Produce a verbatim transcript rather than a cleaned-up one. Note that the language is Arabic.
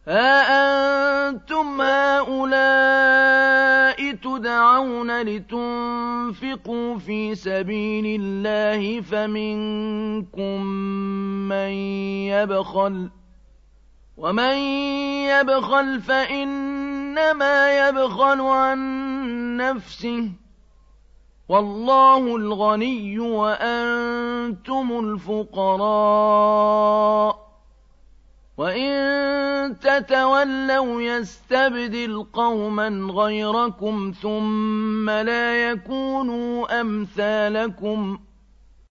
ها أنتم هؤلاء تدعون لتنفقوا في سبيل الله فمنكم من يبخل ومن يبخل فإنما يبخل عن نفسه والله الغني وأنتم الفقراء وإن تتولوا يستبدل قوما غيركم ثم لا يكونوا أمثالكم